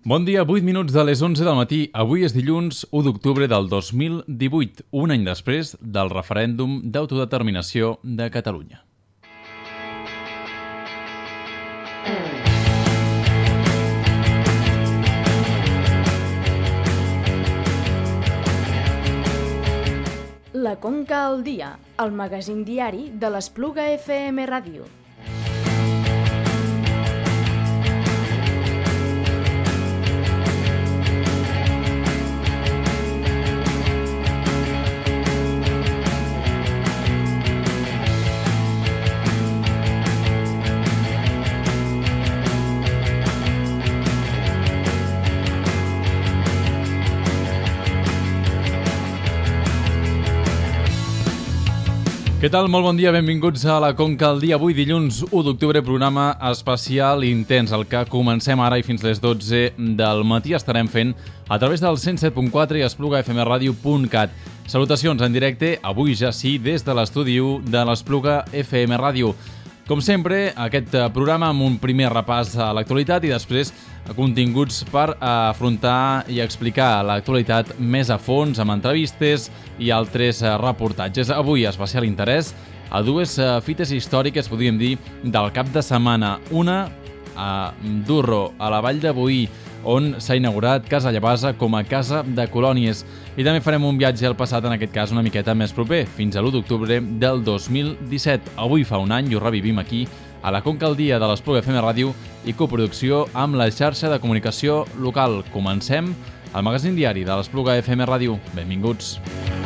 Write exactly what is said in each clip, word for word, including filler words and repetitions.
Bon dia, vuit minuts de les onze del matí. Avui és dilluns u d'octubre del dos mil divuit, un any després del referèndum d'autodeterminació de Catalunya. La Conca al dia, el magazín diari de l'Espluga F M Ràdio. Què tal? Molt bon dia, benvinguts a la Conca al dia. Avui dilluns u d'octubre, programa especial intens, el que comencem ara i fins les dotze del matí estarem fent a través del cent set punt quatre i espluga f m radio punt cat. Salutacions en directe, avui ja sí, des de l'estudi u de l'Espluga F M Ràdio. Com sempre, aquest programa amb un primer repàs a l'actualitat i després continguts per afrontar i explicar l'actualitat més a fons, amb entrevistes i altres reportatges. Avui, especial interès a dues fites històriques, podríem dir, del cap de setmana. Una a Durro, a la Vall de Boí, on s'ha inaugurat Casa Llavasa com a casa de colònies. I també farem un viatge al passat, en aquest cas una miqueta més proper, fins a l'u d'octubre del dos mil disset. Avui fa un any i ho revivim aquí, a la Conca al dia de l'Espluga F M Ràdio i coproducció amb la xarxa de comunicació local. Comencem el magazín diari de l'Espluga F M Ràdio. Benvinguts.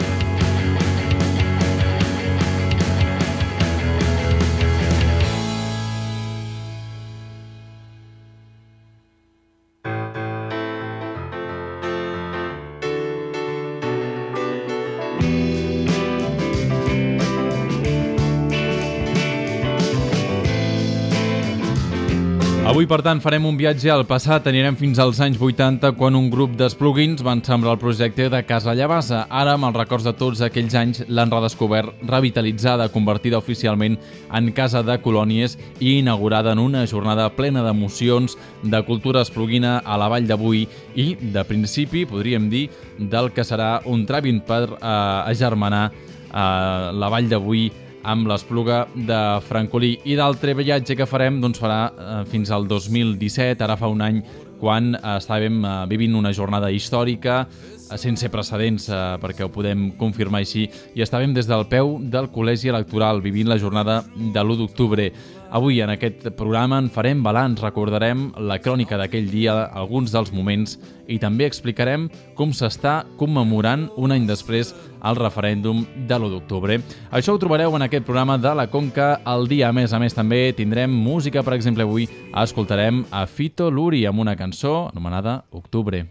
Avui, per tant, farem un viatge al passat. Anirem fins als anys vuitanta, quan un grup d'espluguins van sembrar el projecte de Casa Llavasa. Ara, amb els records de tots aquells anys, l'han redescobert, revitalitzada, convertida oficialment en casa de colònies i inaugurada en una jornada plena d'emocions, de cultura espluguina a la Vall de Boí i, de principi, podríem dir, del que serà un tràmit per eh, agermanar eh, la Vall de Boí amb l'Espluga de Francolí. I d'altre viatge que farem doncs farà eh, fins al dos mil disset, ara fa un any, quan eh, estàvem eh, vivint una jornada històrica eh, sense precedents, eh, perquè ho podem confirmar així, i estàvem des del peu del col·legi electoral, vivint la jornada de l'u d'octubre. Avui, en aquest programa, en farem balanç, recordarem la crònica d'aquell dia, alguns dels moments, i també explicarem com s'està commemorant un any després el referèndum de l'u d'octubre. Això ho trobareu en aquest programa de la Conca al dia. A més a més, també tindrem música. Per exemple, avui escoltarem a Fito Luri amb una cançó anomenada Octubre.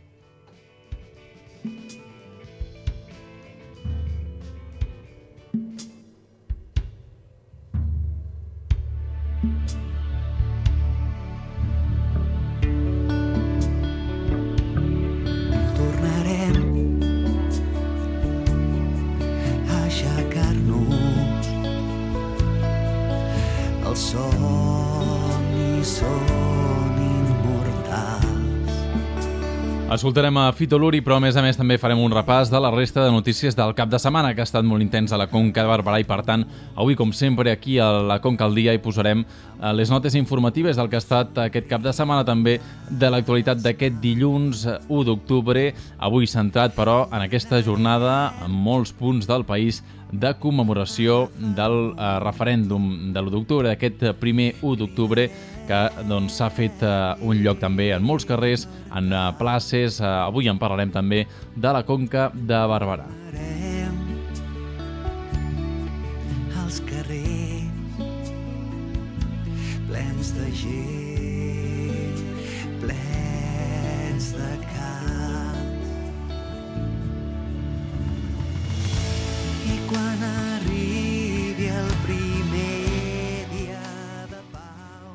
Els somnis són immortals. Escoltarem a Fito Luri, però a més a més també farem un repàs de la resta de notícies del cap de setmana, que ha estat molt intens a la Conca de Barberà, i per tant, avui, com sempre, aquí a la Conca al dia hi posarem les notes informatives del que ha estat aquest cap de setmana, també de l'actualitat d'aquest dilluns u d'octubre, avui centrat, però, en aquesta jornada, en molts punts del país, de commemoració del eh, referèndum de l'u d'octubre, d'aquest primer u d'octubre, que doncs, s'ha fet eh, un lloc també en molts carrers, en eh, places. Eh, avui en parlarem també de la Conca de Barberà. Els carrers plens de gent, plens de camps. I quan arribi el primer dia de pau,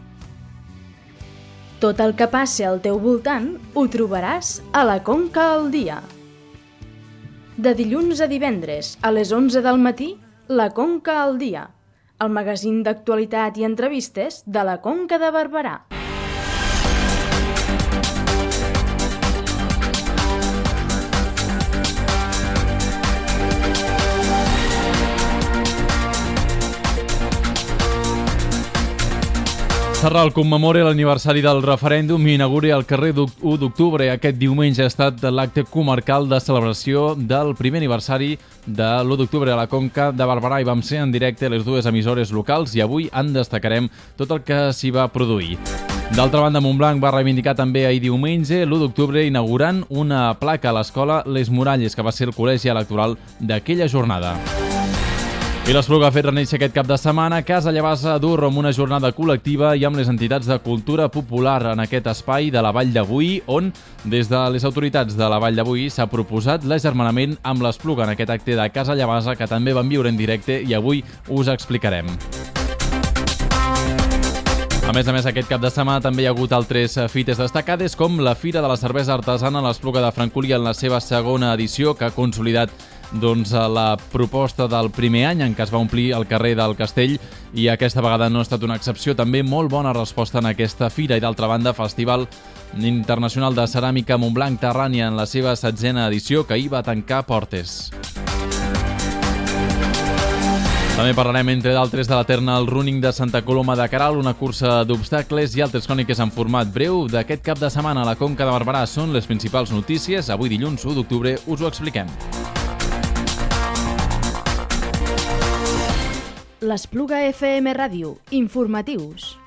tot el que passi al teu voltant ho trobaràs a la Conca al dia. De dilluns a divendres, a les onze del matí, la Conca al dia, el magazín d'actualitat i entrevistes de la Conca de Barberà. Sarral commemora l'aniversari del referèndum i inaugura el carrer u d'octubre. Aquest diumenge ha estat l'acte comarcal de celebració del primer aniversari de l'u d'octubre a la Conca de Barberà i vam ser en directe a les dues emissores locals i avui en destacarem tot el que s'hi va produir. D'altra banda, Montblanc va reivindicar també ahir diumenge l'u d'octubre inaugurant una placa a l'escola Les Muralles, que va ser el col·legi electoral d'aquella jornada. I l'Espluga ha fet renéixer aquest cap de setmana Casa Llavassa a Durro amb una jornada col·lectiva i amb les entitats de cultura popular en aquest espai de la Vall de Boí, on des de les autoritats de la Vall de Boí s'ha proposat l'agermanament amb l'Espluga en aquest acte de Casa Llavassa que també vam viure en directe i avui us explicarem. A més a més, aquest cap de setmana també hi ha hagut altres fites destacades com la Fira de la Cervesa Artesana a l'Espluga de Francolí en la seva segona edició, que ha consolidat doncs, la proposta del primer any en què es va omplir el carrer del Castell i aquesta vegada no ha estat una excepció. També molt bona resposta en aquesta fira i d'altra banda, Festival Internacional de Ceràmica Montblanc Terrània en la seva setzena edició, que ahir va tancar portes. També parlarem, entre d'altres, de l'Eternal Running de Santa Coloma de Queralt, una cursa d'obstacles i altres cròniques en format breu d'aquest cap de setmana a la Conca de Barberà. Són les principals notícies. Avui dilluns u d'octubre us ho expliquem. L'Espluga F M Ràdio. Informatius.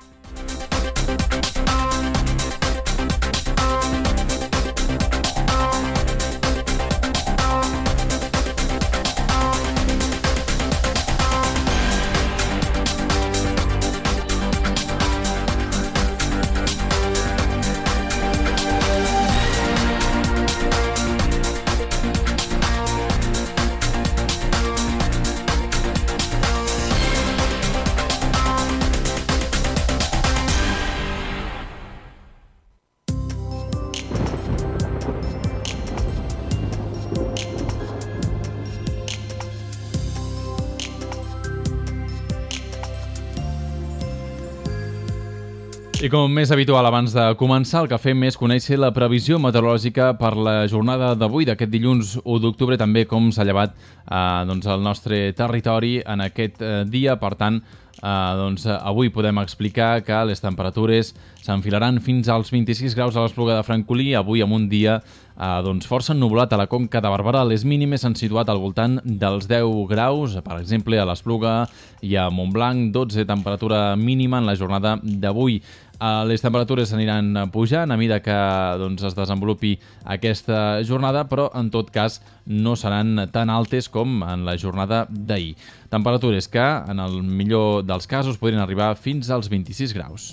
I com més habitual, abans de començar, el que fem és conèixer la previsió meteorològica per la jornada d'avui, d'aquest dilluns u d'octubre, també com s'ha llevat eh, doncs, el nostre territori en aquest eh, dia. Per tant, eh, doncs, avui podem explicar que les temperatures s'enfilaran fins als vint-i-sis graus a l'Espluga de Francolí, avui amb un dia eh, doncs, força ennublat a la Conca de Barberà. Les mínimes s'han situat al voltant dels deu graus, per exemple, a l'Espluga i a Montblanc, dotze temperatura mínima en la jornada d'avui. Les temperatures aniran pujant a mesura que doncs, es desenvolupi aquesta jornada, però en tot cas no seran tan altes com en la jornada d'ahir. Temperatures que, en el millor dels casos, podrien arribar fins als vint-i-sis graus.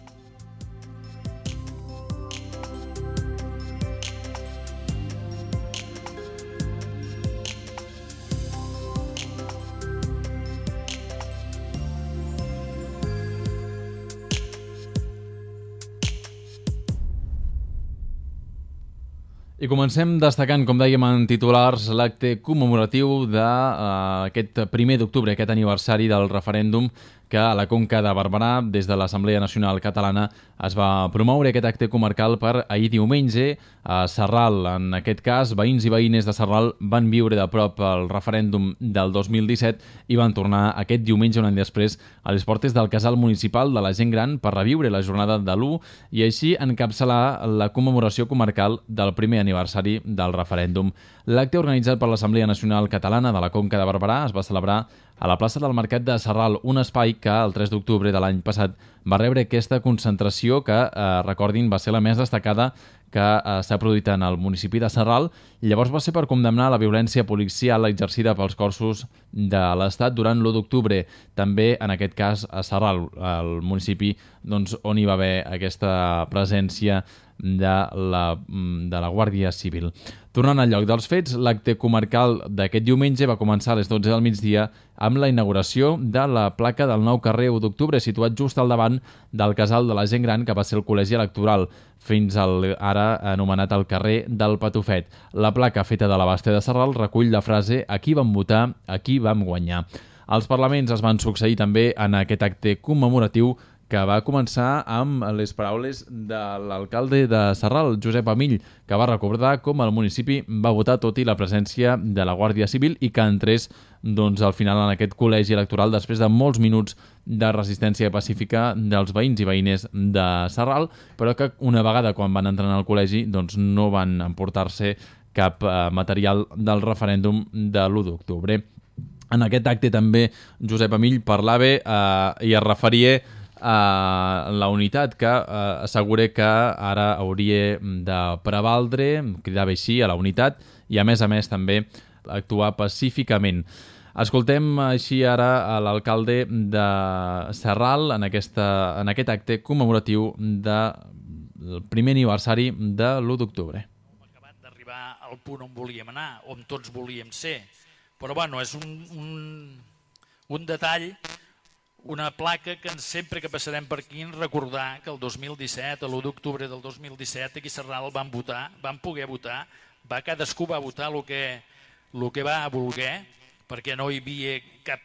I comencem destacant, com dèiem en titulars, l'acte commemoratiu d'aquest uh, primer d'octubre, aquest aniversari del referèndum que a la Conca de Barberà, des de l'Assemblea Nacional Catalana, es va promoure aquest acte comarcal per ahir diumenge a Sarral. En aquest cas, veïns i veïnes de Sarral van viure de prop el referèndum del dos mil disset i van tornar aquest diumenge, un any després, a les portes del Casal Municipal de la Gent Gran per reviure la jornada de l'u i així encapçalar la commemoració comarcal del primer aniversari del referèndum. L'acte organitzat per l'Assemblea Nacional Catalana de la Conca de Barberà es va celebrar a la plaça del Mercat de Sarral, un espai que el tres d'octubre de l'any passat va rebre aquesta concentració que, eh, recordin, va ser la més destacada que eh, s'ha produït en el municipi de Sarral. Llavors va ser per condemnar la violència policial exercida pels cossos de l'Estat durant l'u d'octubre. També, en aquest cas, a Sarral, el municipi doncs, on hi va haver aquesta presència de la, de la Guàrdia Civil. Tornant al lloc dels fets, l'acte comarcal d'aquest diumenge va començar a les dotze del migdia amb la inauguració de la placa del nou carrer u d'octubre, situat just al davant del Casal de la Gent Gran, que va ser el col·legi electoral, fins al ara anomenat el carrer del Patufet. La placa, feta de la Basta de Sarral, recull la frase «Aquí vam votar, aquí vam guanyar». Els parlaments es van succeir també en aquest acte commemoratiu que va començar amb les paraules de l'alcalde de Sarral, Josep Amill, que va recordar com el municipi va votar tot i la presència de la Guàrdia Civil i que entrés doncs, al final en aquest col·legi electoral després de molts minuts de resistència pacífica dels veïns i veïnes de Sarral, però que una vegada quan van entrar al col·legi doncs, no van emportar-se cap eh, material del referèndum de l'u d'octubre. En aquest acte també Josep Amill parlava eh, i es referia a la unitat, que eh, assegura que ara hauria de prevaldre, cridava així, a la unitat i a més a més també actuar pacíficament. Escoltem així ara a l'alcalde de Sarral en, aquesta, en aquest acte commemoratiu del primer aniversari de l'u d'octubre. Hem acabat d'arribar al punt on volíem anar, on tots volíem ser, però bueno, és un, un, un detall, una placa que sempre que passarem per aquí ens recordar que el dos mil disset, l'u d'octubre del dos mil disset, aquí a Sarral van votar, van poder votar, va, cadascú va votar el que, el que va voler, perquè no hi havia cap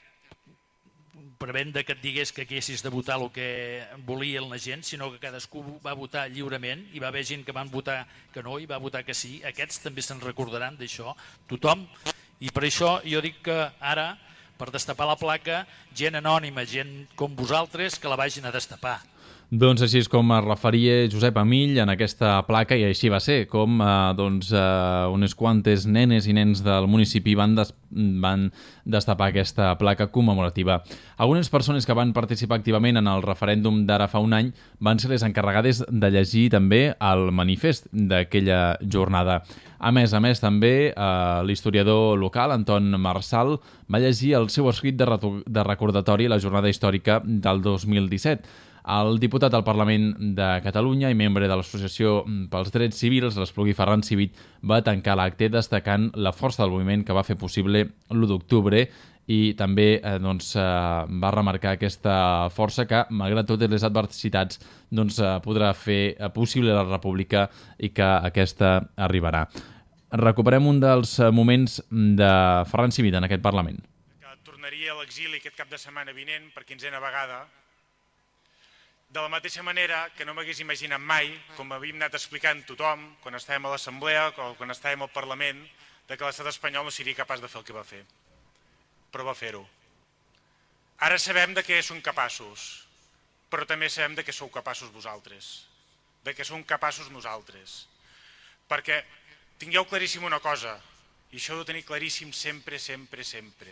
prevenda que et digués que haguessis de votar el que volia la gent, sinó que cadascú va votar lliurement, i va haver gent que van votar que no i va votar que sí. Aquests també se'n recordaran d'això, tothom, i per això jo dic que ara, per destapar la placa, gent anònima, gent com vosaltres, que la vagin a destapar. Doncs així és com es referia Josep Amill en aquesta placa, i així va ser, com eh, doncs, eh, unes quantes nenes i nens del municipi van, des van destapar aquesta placa commemorativa. Algunes persones que van participar activament en el referèndum d'ara fa un any van ser les encarregades de llegir també el manifest d'aquella jornada. A més a més, també eh, l'historiador local, Anton Marsal, va llegir el seu escrit de, de recordatori a la jornada històrica del dos mil disset. El diputat al Parlament de Catalunya i membre de l'Associació pels Drets Civils, l'Espluguí Ferran Civit, va tancar l'acte destacant la força del moviment que va fer possible l'u d'octubre i també eh, doncs, eh, va remarcar aquesta força que, malgrat totes les adversitats, doncs, eh, podrà fer possible la república i que aquesta arribarà. Recuperem un dels moments de Ferran Civit en aquest Parlament. Que tornaria a l'exili aquest cap de setmana vinent per quinzena vegada, de la mateixa manera que no m'hagués imaginat mai, com havíem anat explicant tothom, quan estàvem a l'Assemblea o quan estàvem al Parlament, de que l'estat espanyol no seria capaç de fer el que va fer. Però va fer-ho. Ara sabem de què són capaços, però també sabem de què sou capaços vosaltres, de què som capaços nosaltres. Perquè tingueu claríssim una cosa, i això ho heu de tenir claríssim sempre, sempre, sempre.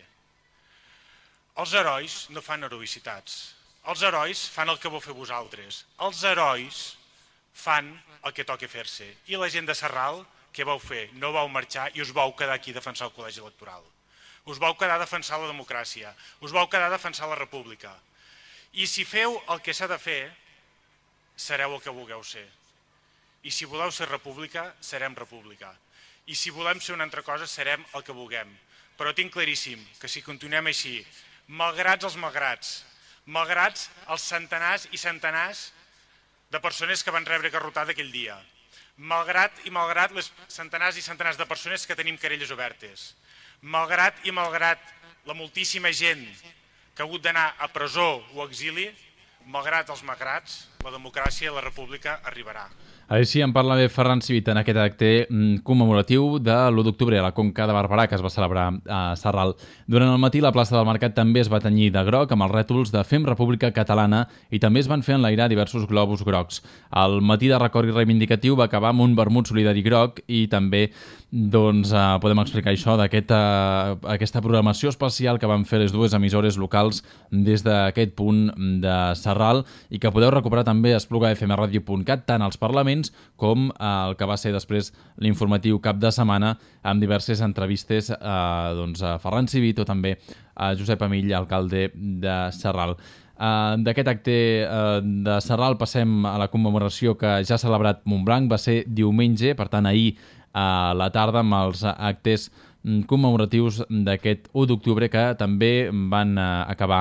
Els herois no fan heroïcitats. Els herois fan el que vau fer vosaltres. Els herois fan el que toca fer-se. I la gent de Sarral, què vau fer? No vau marxar i us vau quedar aquí a defensar el col·legi electoral. Us vau quedar a defensar la democràcia. Us vau quedar a defensar la república. I si feu el que s'ha de fer, sereu el que vulgueu ser. I si voleu ser república, serem república. I si volem ser una altra cosa, serem el que vulguem. Però tinc claríssim que si continuem així, malgrats els malgrats, malgrats els centenars i centenars de persones que van rebre garrotada aquell dia, malgrat i malgrat les centenars i centenars de persones que tenim querelles obertes, malgrat i malgrat la moltíssima gent que ha hagut d'anar a presó o a exili, malgrat els malgrats, la democràcia i la república arribarà. Així en parlava Ferran Civit en aquest acte commemoratiu de l'u d'octubre a la Conca de Barberà, que es va celebrar a Sarral. Durant el matí la plaça del Mercat també es va tenyir de groc amb els rètols de Fem República Catalana i també es van fer enlairar diversos globus grocs. El matí de record reivindicatiu va acabar amb un vermut solidari groc i també doncs, eh, podem explicar això d'aquesta aquesta programació especial que van fer les dues emissores locals des d'aquest punt de Sarral i que podeu recuperar també a espluga f m radio punt cat, tant als parlaments com el que va ser després l'informatiu cap de setmana amb diverses entrevistes eh, doncs, a Ferran Civit o també a Josep Amill, alcalde de Sarral. Uh, D'aquest acte uh, de Sarral passem a la commemoració que ja ha celebrat Montblanc, va ser diumenge, per tant ahir a la tarda amb els actes commemoratius d'aquest u d'octubre que també van uh, acabar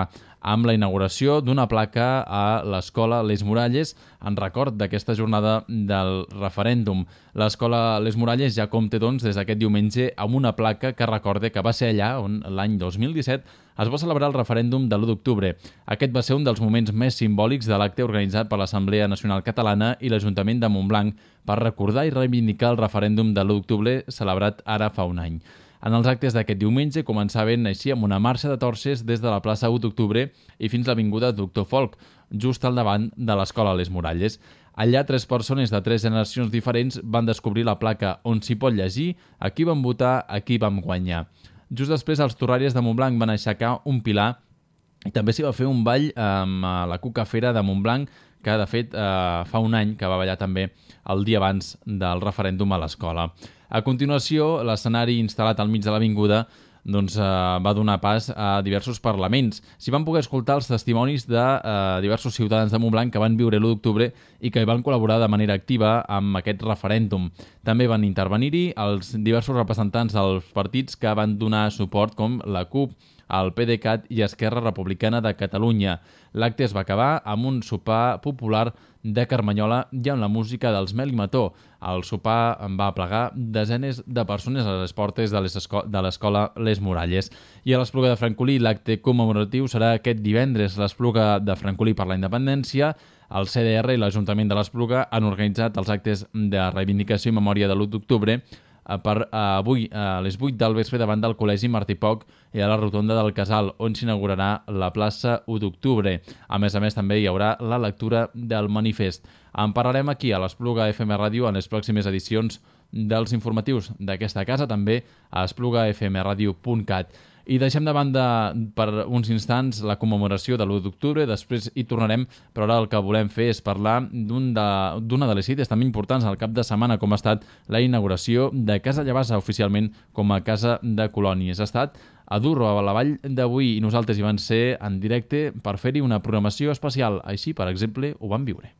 amb la inauguració d'una placa a l'escola Les Muralles en record d'aquesta jornada del referèndum. L'escola Les Muralles ja compta doncs, des d'aquest diumenge amb una placa que recorde que va ser allà on l'any dos mil disset es va celebrar el referèndum de l'u d'octubre. Aquest va ser un dels moments més simbòlics de l'acte organitzat per l'Assemblea Nacional Catalana i l'Ajuntament de Montblanc per recordar i reivindicar el referèndum de l'u d'octubre celebrat ara fa un any. En els actes d'aquest diumenge començaven així amb una marxa de torxes des de la plaça u d'octubre i fins a l'avinguda Doctor Folch, just al davant de l'escola Les Muralles. Allà, tres persones de tres generacions diferents van descobrir la placa on s'hi pot llegir a qui vam votar, a qui vam guanyar. Just després, els torraires de Montblanc van aixecar un pilar i també s'hi va fer un ball amb la Cuca Fera de Montblanc, que de fet eh, fa un any que va ballar també el dia abans del referèndum a l'escola. A continuació, l'escenari instal·lat al mig de l'avinguda doncs, eh, va donar pas a diversos parlaments. S'hi van poder escoltar els testimonis de eh, diversos ciutadans de Montblanc que van viure l'u d'octubre i que hi van col·laborar de manera activa amb aquest referèndum. També van intervenir-hi els diversos representants dels partits que van donar suport, com la CUP, el PDeCAT i Esquerra Republicana de Catalunya. L'acte es va acabar amb un sopar popular de Carmanyola i amb la música dels Mel i Mató. El sopar en va aplegar desenes de persones a les portes de l'escola Les Muralles. I a l'Espluga de Francolí l'acte commemoratiu serà aquest divendres. L'Espluga de Francolí per la Independència, el C D R i l'Ajuntament de l'Espluga han organitzat els actes de reivindicació i memòria de l'u d'octubre per avui a les vuit del vespre davant del Col·legi Martí Poch i a la Rotonda del Casal, on s'inaugurarà la plaça u d'octubre. A més a més, també hi haurà la lectura del manifest. En parlarem aquí a l'Espluga F M Ràdio en les pròximes edicions dels informatius d'aquesta casa, també a espluga f m radio punt cat. I deixem de banda per uns instants la commemoració de l'u d'octubre, després hi tornarem, però ara el que volem fer és parlar d'una de, de les cites també importants al cap de setmana, com ha estat la inauguració de Casa Llavassa, oficialment com a Casa de Colònies. Ha estat a Durro, a la vall d'Avui, i nosaltres hi vam ser en directe per fer-hi una programació especial. Així, per exemple, ho vam viure.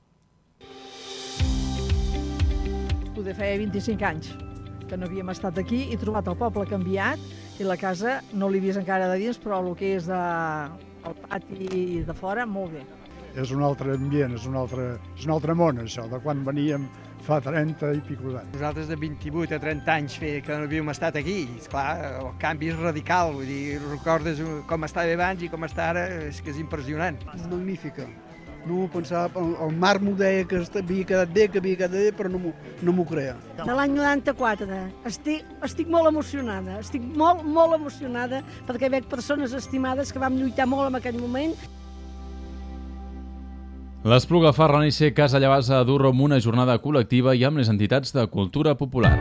De feia vint-i-cinc anys que no havíem estat aquí i trobat el poble canviat i la casa no l'he vist encara de dins, però el que és de, el pati de fora, molt bé. És un altre ambient, és un altre, és un altre món, això, de quan veníem fa trenta i pico d'anys. Nosaltres de vint-i-vuit a trenta anys que no havíem estat aquí, i esclar, el canvi és radical, vull dir, recordes com estava abans i com està ara, és que és impressionant. Magnífica. No m'ho pensava, el Marc m'ho deia que havia quedat bé, que havia quedat bé, però no m'ho no creia. De l'any noranta-quatre. Estic, estic molt emocionada, estic molt, molt emocionada perquè veig persones estimades que vam lluitar molt en aquell moment. L'Espluga fa renéixer Casa Llavassa a Durro amb una jornada col·lectiva i amb les entitats de cultura popular.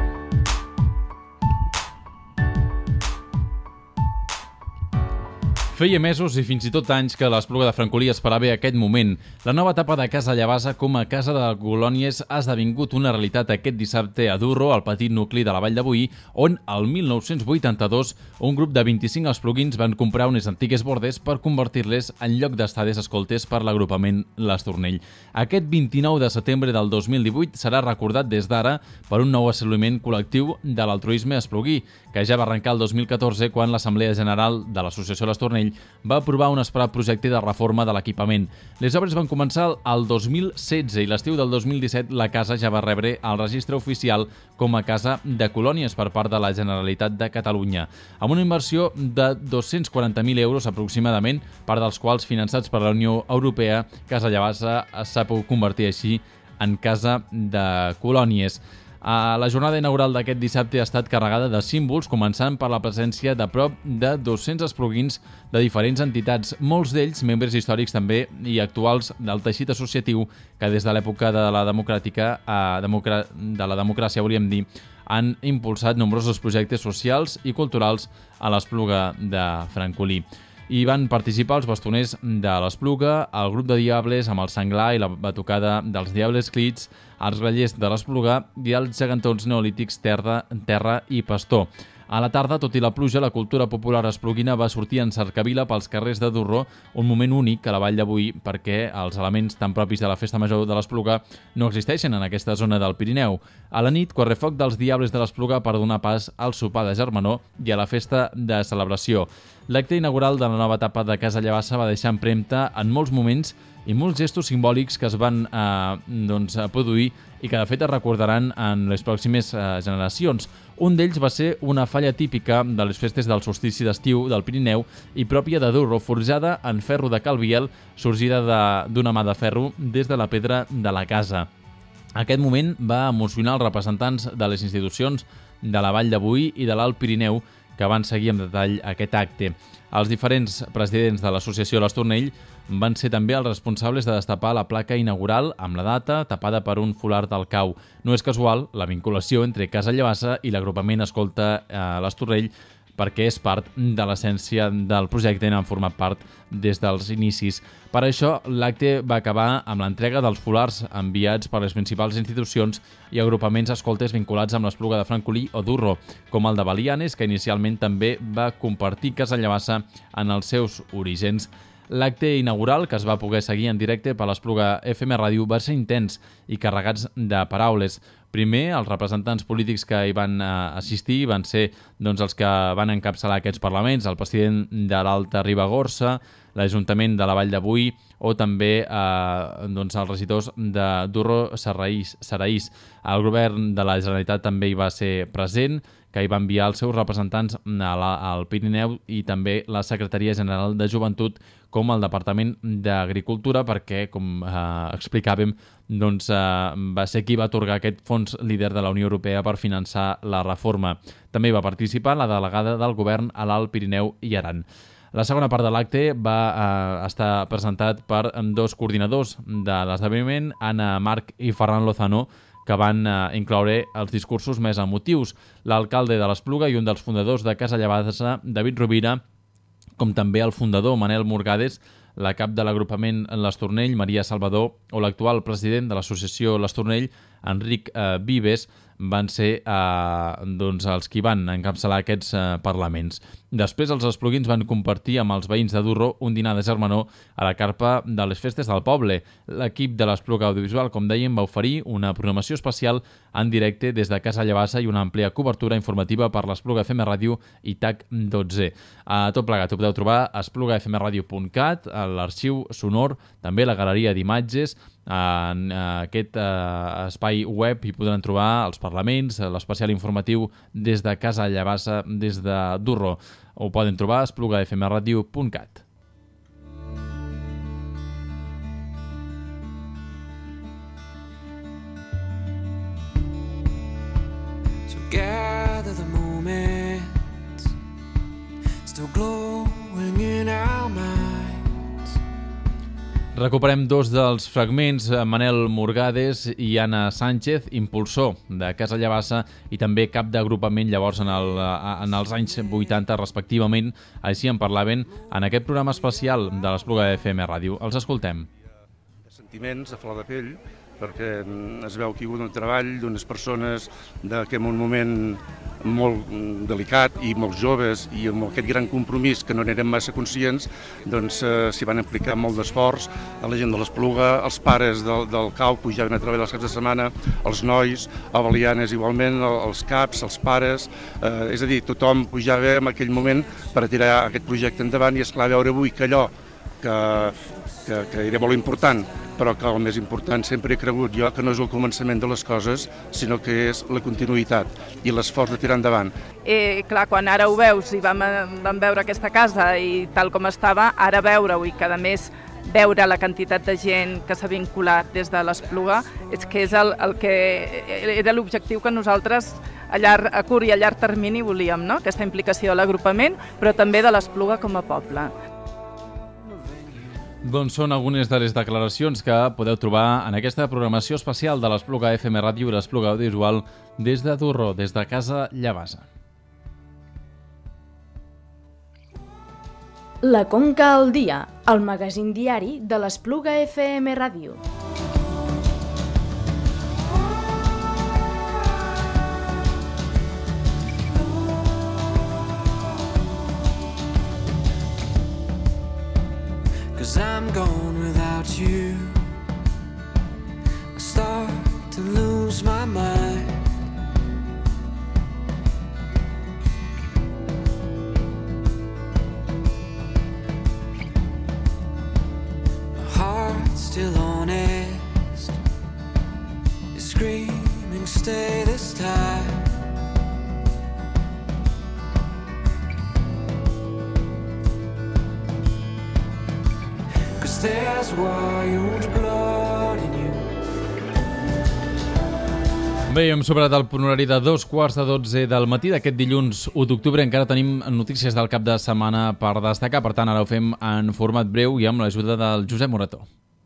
Feia mesos i fins i tot anys que l'Espluga de Francolí esperava aquest moment. La nova etapa de Casa Llavassa com a Casa de Colònies ha esdevingut una realitat aquest dissabte a Durro, al petit nucli de la Vall d'Avui, on el mil nou-cents vuitanta-dos un grup de vint-i-cinc espluguins van comprar unes antigues bordes per convertir-les en lloc d'estades escoltes per l'agrupament l'Estornell. Aquest vint-i-nou de setembre del dos mil divuit serà recordat des d'ara per un nou assoliment col·lectiu de l'altruisme esplugí, que ja va arrencar el dos mil catorze quan l'Assemblea General de l'Associació l'Estornell va aprovar un esperat projecte de reforma de l'equipament. Les obres van començar el dos mil setze i l'estiu del dos mil disset la casa ja va rebre el registre oficial com a Casa de Colònies per part de la Generalitat de Catalunya, amb una inversió de dos-cents quaranta mil euros aproximadament, part dels quals finançats per la Unió Europea. Casa Llavassa s'ha pogut convertir així en Casa de Colònies. La jornada inaugural d'aquest dissabte ha estat carregada de símbols, començant per la presència de prop de dos-cents espluguins de diferents entitats, molts d'ells membres històrics també i actuals del teixit associatiu que des de l'època de la democràtica, de la democràcia, volíem dir, han impulsat nombrosos projectes socials i culturals a l'Espluga de Francolí. Hi van participar els bastoners de l'Espluga, el grup de Diables amb el senglar i la batucada dels Diables Crits, els ballers de l'Espluga i els gegantons neolítics Terra, Terra i Pastor. A la tarda, tot i la pluja, la cultura popular espluguina va sortir en cercavila pels carrers de Durro, un moment únic a la Vall d'Avui perquè els elements tan propis de la Festa Major de l'Espluga no existeixen en aquesta zona del Pirineu. A la nit, correfoc dels Diables de l'Espluga per donar pas al sopar de germanor i a la festa de celebració. L'acte inaugural de la nova etapa de Casa Llavassa va deixar empremta en molts moments i molts gestos simbòlics que es van eh, doncs, produir i que de fet es recordaran en les pròximes eh, generacions. Un d'ells va ser una falla típica de les festes del solstici d'estiu del Pirineu i pròpia de Durro, forjada en ferro de Calviel, sorgida d'una mà de ferro des de la pedra de la casa. Aquest moment va emocionar els representants de les institucions de la Vall d'Avui i de l'Alt Pirineu, que van seguir amb detall aquest acte. Els diferents presidents de l'associació L'Estornell van ser també els responsables de destapar la placa inaugural amb la data tapada per un folar del cau. No és casual la vinculació entre Casa Llavassa i l'agrupament Escolta eh, l'Estornell, perquè és part de l'essència del projecte i n'han format part des dels inicis. Per això, l'acte va acabar amb l'entrega dels folars enviats per les principals institucions i agrupaments escoltes vinculats amb l'Espluga de Francolí o Durro, com el de Belianes, que inicialment també va compartir Casa Llavassa en els seus orígens. L'acte inaugural, que es va poder seguir en directe per l'Espluga F M Ràdio, va ser intens i carregats de paraules. Primer, els representants polítics que hi van eh, assistir van ser doncs, els que van encapçalar aquests parlaments, el president de l'Alta Ribagorça, l'Ajuntament de la Vall d'Avui o també eh, doncs, els regidors de Durro Saraís. El govern de la Generalitat també hi va ser present, que hi va enviar els seus representants al Pirineu i també la Secretaria General de Joventut com el Departament d'Agricultura perquè, com eh, explicàvem, doncs, eh, va ser qui va atorgar aquest fons líder de la Unió Europea per finançar la reforma. També va participar la delegada del govern a l'Alt Pirineu i Aran. La segona part de l'acte va eh, estar presentat per dos coordinadors de l'esdeveniment, Anna Marc i Ferran Lozano, que van eh, incloure els discursos més emotius. L'alcalde de l'Espluga i un dels fundadors de Casa Llavassa, David Rovira, com també el fundador Manel Morgades, la cap de l'agrupament L'Estornell, Maria Salvador, o l'actual president de l'associació L'Estornell, Enric eh, Vives, van ser eh, doncs, els qui van encapçalar aquests eh, parlaments. Després, els espluguins van compartir amb els veïns de Durro un dinar de germanor a la carpa de les festes del poble. L'equip de l'Espluga Audiovisual, com dèiem, va oferir una programació especial en directe des de Casa Llavassa i una àmplia cobertura informativa per l'Espluga F M Ràdio i T A C dotze. A tot plegat ho podeu trobar a espluga f m radio punt cat, a l'arxiu sonor, també la galeria d'imatges. En aquest eh, espai web hi podran trobar els parlaments, l'especial informatiu des de Casa Llavassa, des de Durro. Ho poden trobar a espluga f m radio punt cat. So gather the moments still glowing in our minds. Recuperem dos dels fragments, Manel Morgades i Anna Sánchez, impulsor de Casa Llavassa i també cap d'agrupament llavors en, el, en els anys vuitanta respectivament. Així en parlaven en aquest programa especial de l'Espluga F M Ràdio. Els escoltem. De sentiments a flor de pell, perquè es veu que hi ha hagut un treball d'unes persones de, que en un moment molt delicat i molt joves i amb aquest gran compromís que no n'érem massa conscients, doncs eh, s'hi van aplicar molt d'esforç a la gent de l'Espluga, els pares del, del cau pujaven a treballar els caps de setmana, els nois, a Belianes igualment, els caps, els pares, eh, és a dir, tothom pujava en aquell moment per a tirar aquest projecte endavant i esclar veure avui que allò que, que, que era molt important, però que el més important sempre he cregut jo que no és el començament de les coses, sinó que és la continuïtat i l'esforç de tirar endavant. Eh, clar, quan ara ho veus i vam, vam veure aquesta casa i tal com estava, ara veure-ho i cada més veure la quantitat de gent que s'ha vinculat des de l'Espluga, és que és el, el que era l'objectiu que nosaltres a, llarg, a curt i a llarg termini volíem, no? Aquesta implicació de l'agrupament, però també de l'Espluga com a poble. Doncs són algunes de les declaracions que podeu trobar en aquesta programació especial de l'Espluga F M Ràdio i l'Espluga Audiovisual des de Durro, des de Casa Llavassa. La Conca al dia, el magazín diari de l'Espluga F M Ràdio. As I'm gone without you, I start to lose my mind. My heart's still honest, it's screaming stay this time. There's wild blood in you. Bé, hem superat el punt horari de dos quarts de dotze del matí d'aquest dilluns u d'octubre. Encara tenim notícies del cap de setmana per destacar, per tant ara ho fem en format breu i amb l'ajuda del Josep Morató.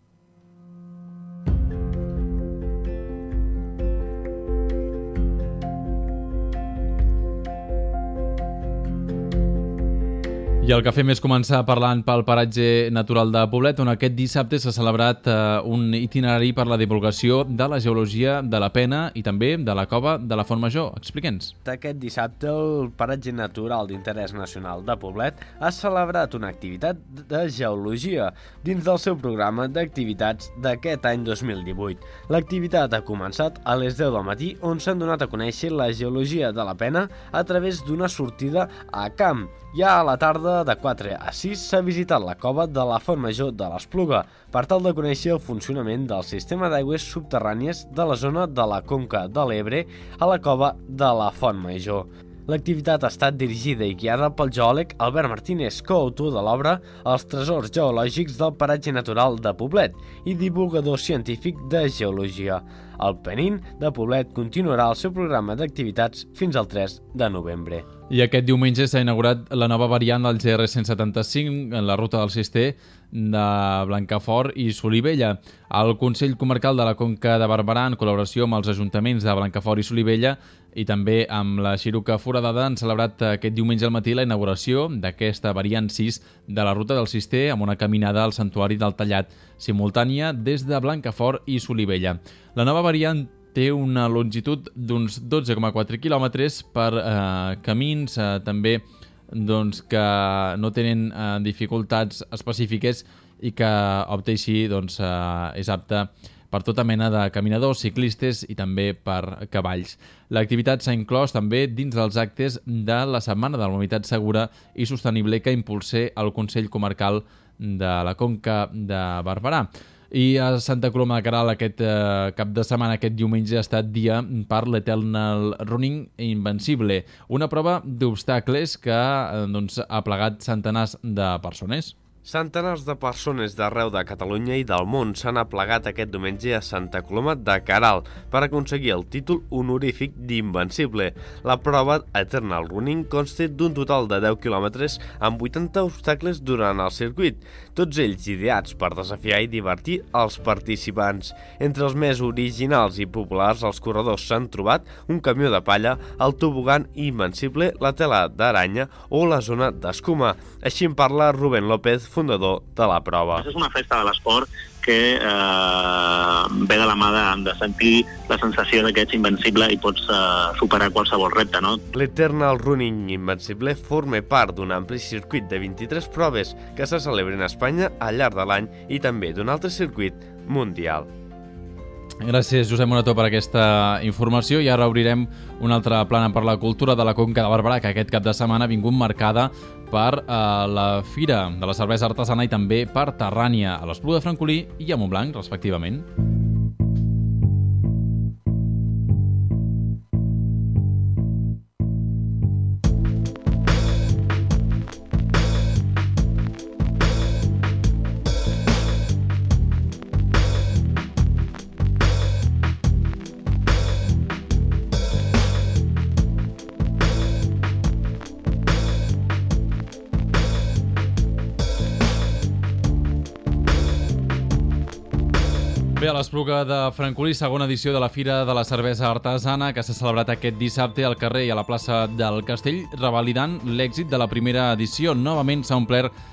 I el que fem és començar parlant pel paratge natural de Poblet, on aquest dissabte s'ha celebrat eh, un itinerari per la divulgació de la geologia de la Pena i també de la cova de la Font Major. Explique'ns. Aquest dissabte el paratge natural d'interès nacional de Poblet ha celebrat una activitat de geologia dins del seu programa d'activitats d'aquest any dos mil divuit. L'activitat ha començat a les deu del matí, on s'han donat a conèixer la geologia de la Pena a través d'una sortida a camp. Ja a la tarda, de quatre a sis, s'ha visitat la cova de la Font Major de l'Espluga per tal de conèixer el funcionament del sistema d'aigües subterrànies de la zona de la Conca de l'Ebre a la cova de la Font Major. L'activitat ha estat dirigida i guiada pel geòleg Albert Martínez, coautor de l'obra Els tresors geològics del paratge natural de Poblet i divulgador científic de geologia. El Penin de Poblet continuarà el seu programa d'activitats fins al tres de novembre. I aquest diumenge s'ha inaugurat la nova variant del G R cent setanta-cinc en la ruta del Cister de Blancafort i Solivella. El Consell Comarcal de la Conca de Barberà, en col·laboració amb els ajuntaments de Blancafort i Solivella i també amb la Xiruca Foradada, han celebrat aquest diumenge al matí la inauguració d'aquesta variant sis de la ruta del Cister amb una caminada al Santuari del Tallat simultània des de Blancafort i Solivella. La nova variant té una longitud d'uns dotze coma quatre quilòmetres per eh, camins eh, també doncs, que no tenen eh, dificultats específiques i que opta així doncs, eh, és apte per tota mena de caminadors, ciclistes i també per cavalls. L'activitat s'ha inclòs també dins dels actes de la Setmana de la Mobilitat Segura i Sostenible que impulsa el Consell Comarcal de la Conca de Barberà. I a Santa Coloma de Queralt aquest eh, cap de setmana, aquest diumenge, ha estat dia per l'Eternal Running Invencible, una prova d'obstacles que eh, doncs, ha plegat centenars de persones. Centenars de persones d'arreu de Catalunya i del món s'han aplegat aquest diumenge a Santa Coloma de Queralt per aconseguir el títol honorífic d'Invencible. La prova Eternal Running consta d'un total de deu quilòmetres amb vuitanta obstacles durant el circuit, tots ells ideats per desafiar i divertir els participants. Entre els més originals i populars, els corredors s'han trobat un camió de palla, el tobogan Invencible, la tela d'aranya o la zona d'escuma. Així en parla Rubén López, fundador de la prova. És una festa de l'esport que eh, ve de la mà de, de sentir la sensació que ets invencible i pots eh, superar qualsevol repte, no? L'Eternal Running Invencible forma part d'un ampli circuit de vint-i-tres proves que se celebren a Espanya al llarg de l'any i també d'un altre circuit mundial. Gràcies, Josep Morató, per aquesta informació. I ara obrirem una altra plana per la cultura de la Conca de Barberà, que aquest cap de setmana ha vingut marcada per eh, la Fira de la Cervesa Artesana i també per Terrània, a l'Espluga de Francolí i a Montblanc, respectivament. Bé, a l'Espluga de Francolí, segona edició de la Fira de la Cervesa Artesana, que s'ha celebrat aquest dissabte al carrer i a la plaça del Castell, revalidant l'èxit de la primera edició. Novament s'ha omplert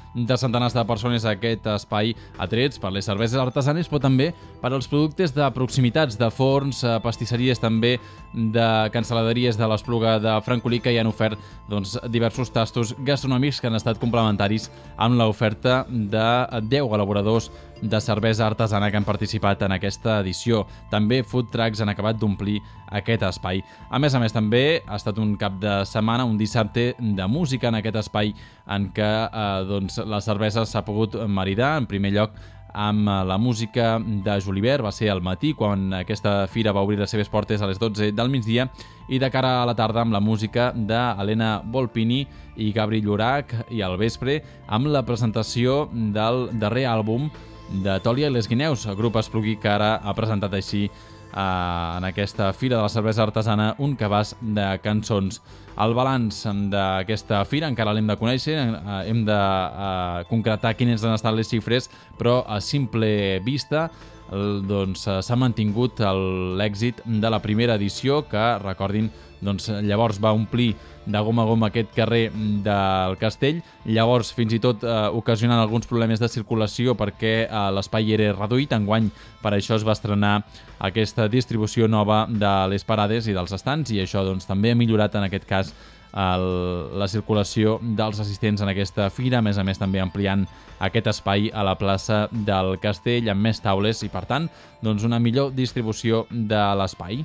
de centenars de persones a aquest espai, atrets per les cerveses artesanes, però també per als productes de proximitats, de forns, pastisseries, també de cancel·laderies de l'Espluga de Francolí, que hi han ofert doncs, diversos tastos gastronòmics que han estat complementaris amb l'oferta de deu elaboradors de cervesa artesana que han participat en aquesta edició. També food trucks han acabat d'omplir aquest espai. A més a més, també ha estat un cap de setmana, un dissabte de música en aquest espai en què eh, doncs, la cervesa s'ha pogut maridar, en primer lloc, amb la música de Julivert. Va ser al matí quan aquesta fira va obrir les seves portes a les dotze del migdia, i de cara a la tarda amb la música d'Helena Volpini i Gabri Llorac, i al vespre amb la presentació del darrer àlbum de Tòlia i les Guineus, el grup esplugui que ara ha presentat així eh, en aquesta Fira de la Cervesa Artesana un cabàs de cançons. El balanç d'aquesta fira encara l'hem de conèixer, eh, hem de eh, concretar quines han estat les xifres, però a simple vista el, doncs, s'ha mantingut l'èxit de la primera edició, que, recordin, doncs, llavors va omplir de gom a gom aquest carrer del Castell, llavors fins i tot eh, ocasionant alguns problemes de circulació perquè eh, l'espai era reduït. Enguany per això es va estrenar aquesta distribució nova de les parades i dels estants, i això doncs, també ha millorat en aquest cas el, la circulació dels assistents en aquesta fira, a més a més també ampliant aquest espai a la plaça del Castell amb més taules i per tant doncs, una millor distribució de l'espai.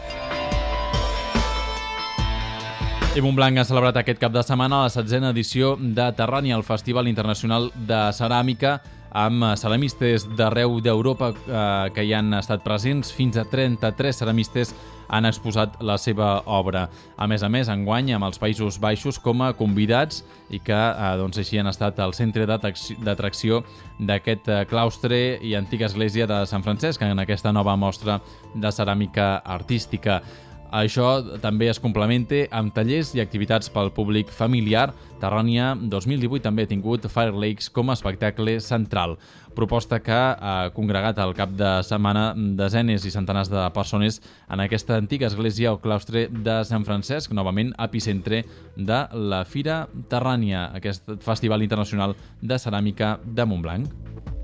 I Montblanc ha celebrat aquest cap de setmana la setzena edició de Terrània, el Festival Internacional de Ceràmica, amb ceramistes d'arreu d'Europa eh, que hi han estat presents. Fins a trenta-tres ceramistes han exposat la seva obra. A més a més, enguany amb els Països Baixos com a convidats, i que eh, doncs, així han estat el centre d'atracció d'aquest claustre i antiga església de Sant Francesc en aquesta nova mostra de ceràmica artística. Això també es complementa amb tallers i activitats pel públic familiar. Terrània dos mil divuit també ha tingut Fire Lakes com a espectacle central. Proposta que ha congregat al cap de setmana desenes i centenars de persones en aquesta antiga església o claustre de Sant Francesc, novament epicentre de la Fira Terrània, aquest Festival Internacional de Ceràmica de Montblanc.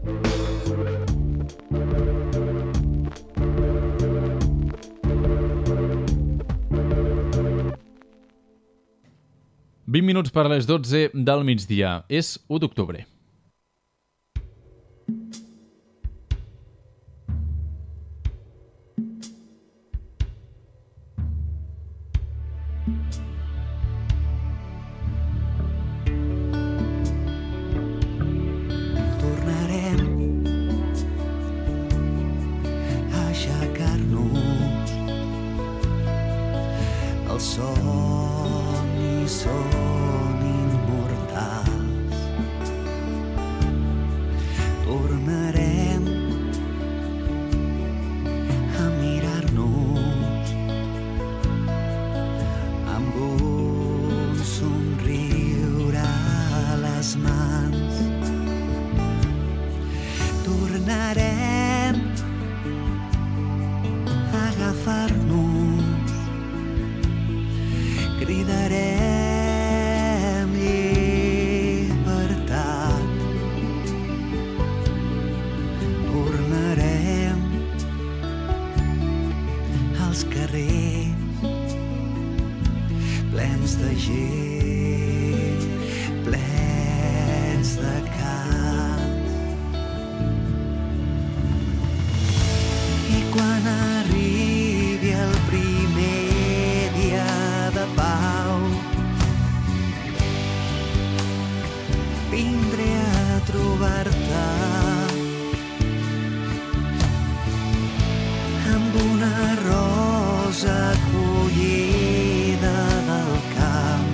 vint minuts per a les dotze del migdia. És u d'octubre. Tornarem a aixecar-nos. El somnis són immortals. Tornarem a mirar-nos amb un somriure a les mans. Tornarem a agafar-nos, cridarem llibertat. Tornarem als carrers plens de gent, plens de cants. I quan arribi el primer dia de pau, vindré a trobar-te amb una rosa collida del camp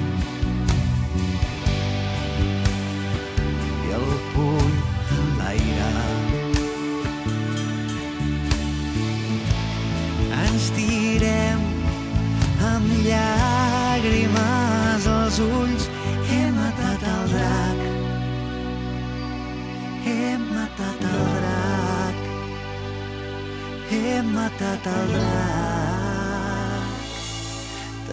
i el puny en l'aire. Ens direm amb llàgrimes als ulls: hem matat el drac, hem matat el drac, hem matat el drac,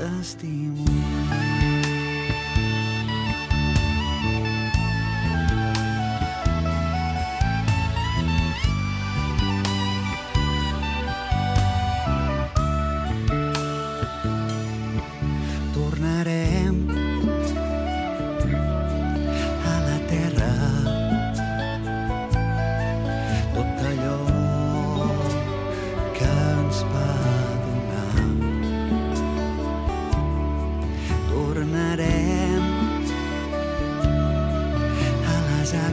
t'estimo.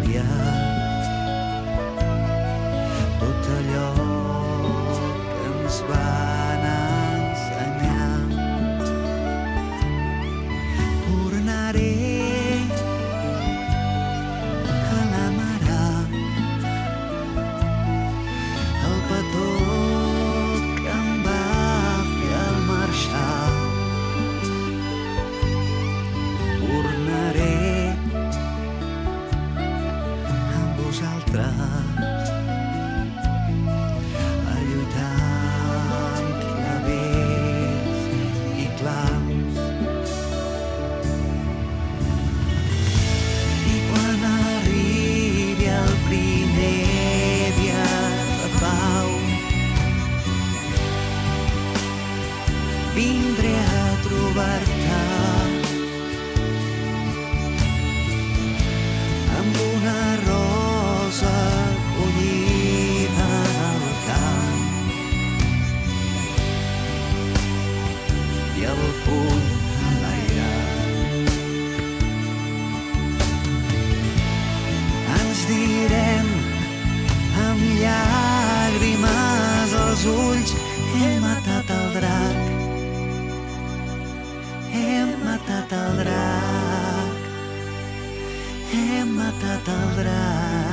tot allò que ens van ensenyar. Tornaré a la mare, el petó que em va fer al marxar. Tornaré amb vosaltres a lluitar amb clavers i claus. I quan arribi el primer dia de pau, vindré a trobar-te amb una rosa collida al camp i el puny a l'aire. Ens direm amb llàgrimes als ulls: hem matat el drac, hem matat el drac, hem matat el drac.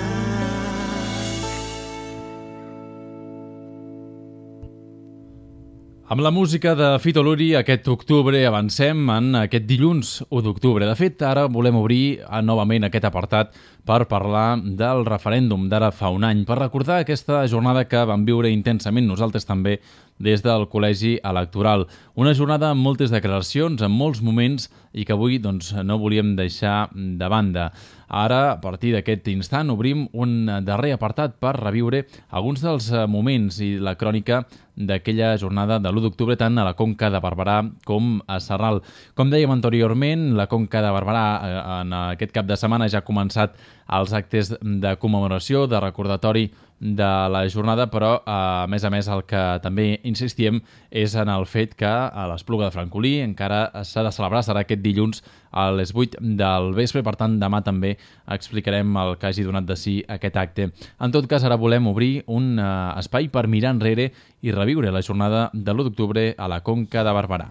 Amb la música de Fito Luri, aquest octubre avancem en aquest dilluns u d'octubre. De fet, ara volem obrir novament aquest apartat per parlar del referèndum d'ara fa un any, per recordar aquesta jornada que vam viure intensament nosaltres també des del Col·legi Electoral. Una jornada amb moltes declaracions, amb molts moments, i que avui doncs, no volíem deixar de banda. Ara, a partir d'aquest instant, obrim un darrer apartat per reviure alguns dels moments i la crònica d'aquella jornada de l'u d'octubre tant a la Conca de Barberà com a Sarral. Com dèiem anteriorment, la Conca de Barberà en aquest cap de setmana ja ha començat els actes de commemoració, de recordatori de la jornada, però a més a més el que també insistíem és en el fet que a l'Espluga de Francolí encara s'ha de celebrar, serà aquest dilluns a les vuit del vespre, per tant demà també explicarem el que hagi donat de si aquest acte. En tot cas, ara volem obrir un uh, espai per mirar enrere i reviure la jornada de l'u d'octubre a la Conca de Barberà.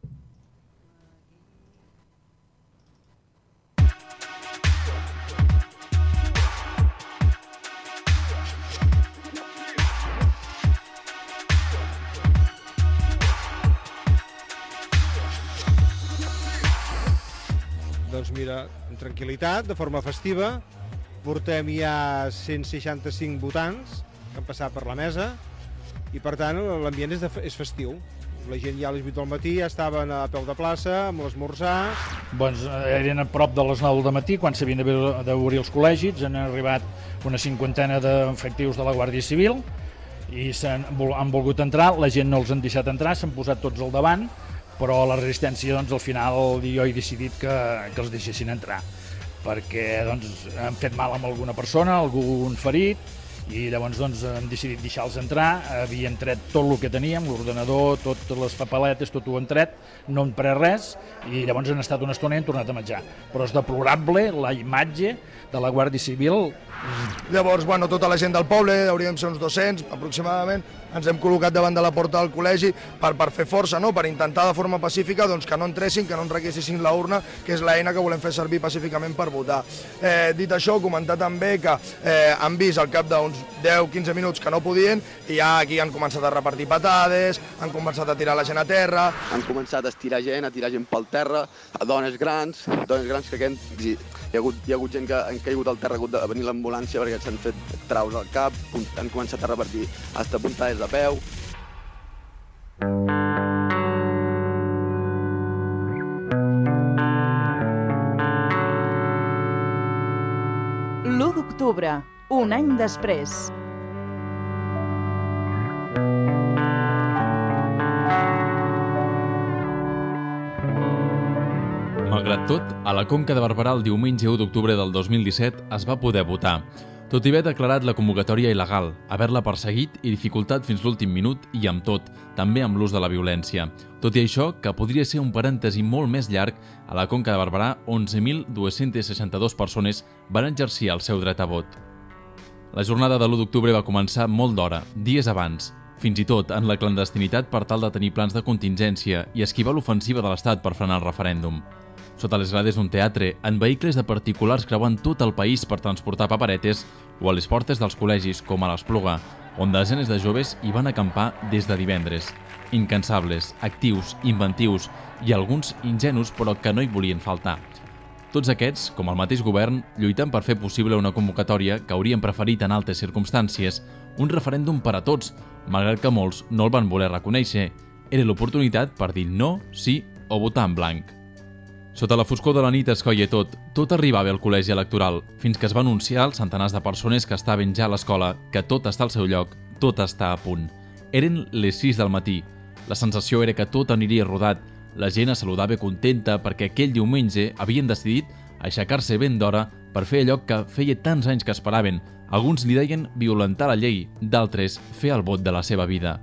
Doncs mira, en tranquil·litat, de forma festiva, portem ja cent seixanta-cinc votants que han passat per la mesa i per tant l'ambient és, de, és festiu. La gent ja a les vuit del matí ja estaven a peu de plaça amb l'esmorzar. Doncs eren a prop de les nou del matí quan s'havien d'obrir els col·legis, han arribat una cinquantena d'efectius de la Guàrdia Civil i han, han volgut entrar, la gent no els han deixat entrar, s'han posat tots al davant, però la resistència, doncs, al final jo he decidit que, que els deixessin entrar, perquè doncs, han fet mal a alguna persona, algun ferit, i llavors doncs, hem decidit deixar-los entrar. Havíem tret tot el que teníem, l'ordenador, totes les papeletes, tot ho hem tret, no hem pres res, i llavors han estat una estona i han tornat a menjar. Però és deplorable la imatge de la Guàrdia Civil. Llavors, bueno, tota la gent del poble, hauríem ser uns dos-cents aproximadament, ens hem col·locat davant de la porta del col·legi per, per fer força, no? Per intentar de forma pacífica doncs, que no entressin, que no enriquessin la urna, que és l'eina que volem fer servir pacíficament per votar. Eh, dit això, comentar també que eh, han vist al cap d'uns deu quinze minuts que no podien i ja aquí han començat a repartir patades, han començat a tirar la gent a terra. Han començat a estirar gent, a tirar gent pel terra, a dones grans, dones grans que han, hi, ha hagut, hi ha hagut gent que han caigut al terra, ha hagut de venir l'ambulància perquè s'han fet traus al cap, han començat a repartir hasta puntades de peu. l'u d'octubre, un any després. Malgrat tot, a la Conca de Barberà el diumenge u d'octubre del dos mil disset es va poder votar. Tot i haver declarat la convocatòria il·legal, haver-la perseguit i dificultat fins l'últim minut i amb tot, també amb l'ús de la violència. Tot i això, que podria ser un parèntesi molt més llarg, a la Conca de Barberà onze mil dues-centes seixanta-dues persones van exercir el seu dret a vot. La jornada de l'u d'octubre va començar molt d'hora, dies abans, fins i tot en la clandestinitat per tal de tenir plans de contingència i esquivar l'ofensiva de l'Estat per frenar el referèndum. Sota les grades d'un teatre, en vehicles de particulars creuant tot el país per transportar paperetes o a les portes dels col·legis, com a l'Espluga, on desenes de joves hi van acampar des de divendres. Incansables, actius, inventius i alguns ingenus però que no hi volien faltar. Tots aquests, com el mateix govern, lluitant per fer possible una convocatòria que haurien preferit en altres circumstàncies, un referèndum per a tots, malgrat que molts no el van voler reconèixer. Era l'oportunitat per dir no, sí o votar en blanc. Sota la foscor de la nit es coia tot, tot arribava al col·legi electoral, fins que es va anunciar als centenars de persones que estaven ja a l'escola que tot està al seu lloc, tot està a punt. Eren les sis del matí. La sensació era que tot aniria rodat. La gent es saludava contenta perquè aquell diumenge havien decidit aixecar-se ben d'hora per fer allò que feia tants anys que esperaven. Alguns li deien violentar la llei, d'altres fer el vot de la seva vida.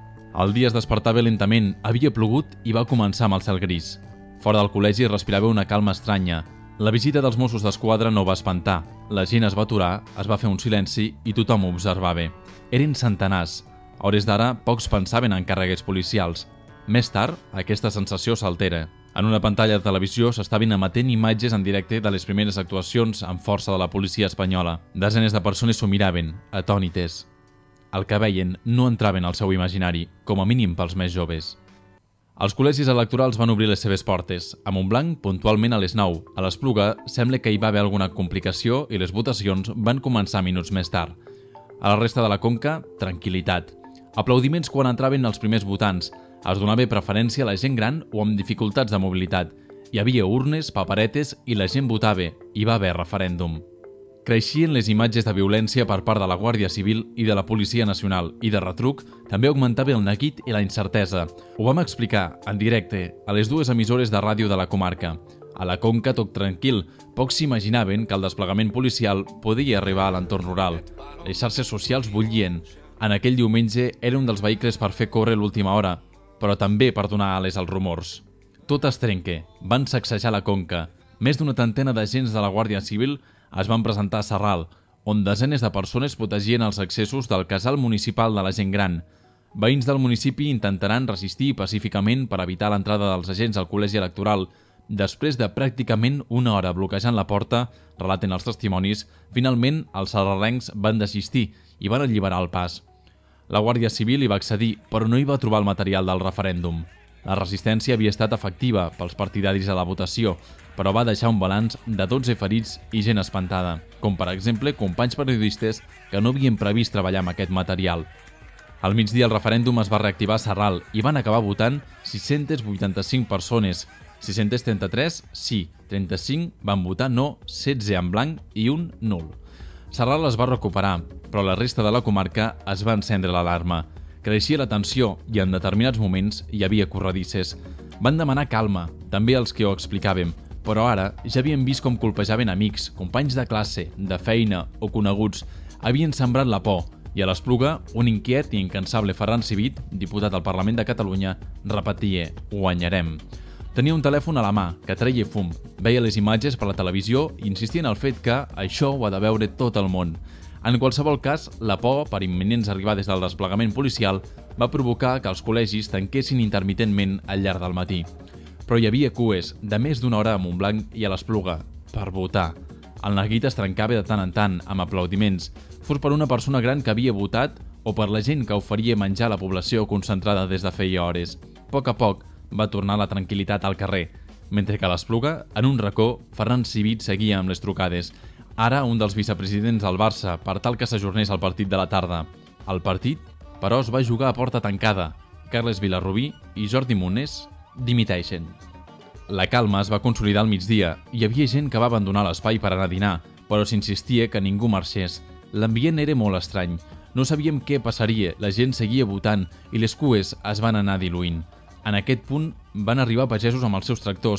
El dia es despertava lentament, havia plogut i va començar amb el cel gris. Fora del col·legi es respirava una calma estranya. La visita dels Mossos d'Esquadra no va espantar. La gent es va aturar, es va fer un silenci i tothom observava. Eren centenars. A hores d'ara, pocs pensaven en càrregues policials. Més tard, aquesta sensació s'altera. En una pantalla de televisió s'estaven emetent imatges en directe de les primeres actuacions amb força de la policia espanyola. Desenes de persones s'ho miraven, atònites. El que veien no entraven al seu imaginari, com a mínim pels més joves. Els col·legis electorals van obrir les seves portes. A Montblanc, puntualment a les nou. A l'Espluga, sembla que hi va haver alguna complicació i les votacions van començar minuts més tard. A la resta de la Conca, tranquil·litat. Aplaudiments quan entraven els primers votants. Es donava preferència a la gent gran o amb dificultats de mobilitat. Hi havia urnes, paperetes i la gent votava. Hi va haver referèndum. Creixien les imatges de violència per part de la Guàrdia Civil i de la Policia Nacional i, de retruc, també augmentava el neguit i la incertesa. Ho vam explicar, en directe, a les dues emissores de ràdio de la comarca. A la Conca, tot tranquil, pocs s'imaginaven que el desplegament policial podia arribar a l'entorn rural. Les xarxes socials bullien. En aquell diumenge era un dels vehicles per fer córrer l'última hora, però també per donar ales als rumors. Tot es trenca. Van sacsejar la Conca. Més d'una trentena d'agents de la Guàrdia Civil es van presentar a Sarral, on desenes de persones protegien els accessos del casal municipal de la gent gran. Veïns del municipi intentaran resistir pacíficament per evitar l'entrada dels agents al col·legi electoral. Després de pràcticament una hora bloquejant la porta, relaten els testimonis, finalment els sarralencs van desistir i van alliberar el pas. La Guàrdia Civil hi va accedir, però no hi va trobar el material del referèndum. La resistència havia estat efectiva pels partidaris a la votació, però va deixar un balanç de dotze ferits i gent espantada, com per exemple companys periodistes que no havien previst treballar amb aquest material. Al migdia el referèndum es va reactivar a Sarral i van acabar votant sis-centes vuitanta-cinc persones. sis-centes trenta-tres sí, trenta-cinc van votar no, setze en blanc i un nul. Sarral es va recuperar, però la resta de la comarca es va encendre l'alarma. Creixia la tensió i en determinats moments hi havia corredisses. Van demanar calma, també els que ho explicàvem, però ara ja havien vist com colpejaven amics, companys de classe, de feina o coneguts. Havien sembrat la por i a l'Espluga un inquiet i incansable Ferran Civit, diputat al Parlament de Catalunya, repetia «Guanyarem». Tenia un telèfon a la mà, que treia fum, veia les imatges per la televisió i insistia en el fet que això ho ha de veure tot el món. En qualsevol cas, la por per imminents arribades del desplegament policial va provocar que els col·legis tanquessin intermitentment al llarg del matí. Però hi havia cues de més d'una hora a Montblanc i a l'Espluga per votar. El neguit es trencava de tant en tant, amb aplaudiments, fos per una persona gran que havia votat o per la gent que oferia menjar a la població concentrada des de feia hores. A poc a poc va tornar la tranquil·litat al carrer, mentre que a l'Espluga, en un racó, Ferran Civit seguia amb les trucades. Ara un dels vicepresidents del Barça per tal que s'ajornés el partit de la tarda. El partit, però, es va jugar a porta tancada. Carles Vilarrubí i Jordi Monés dimiteixen. La calma es va consolidar al migdia. Hi havia gent que va abandonar l'espai per anar a dinar, però s'insistia que ningú marxés. L'ambient era molt estrany. No sabíem què passaria, la gent seguia votant i les cues es van anar diluint. En aquest punt van arribar pagesos amb els seus tractors.